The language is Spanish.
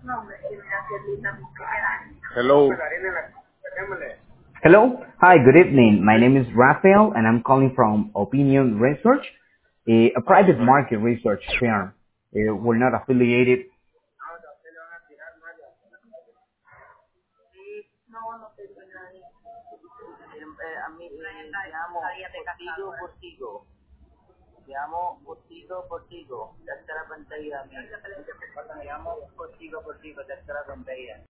Hello. Hello. Hi, good evening. My name is Rafael, and I'm calling from Opinion Research, a private market research firm. We're not affiliated. Llamo Portigo, tercera pantalla. Llamo Portigo, tercera pantalla.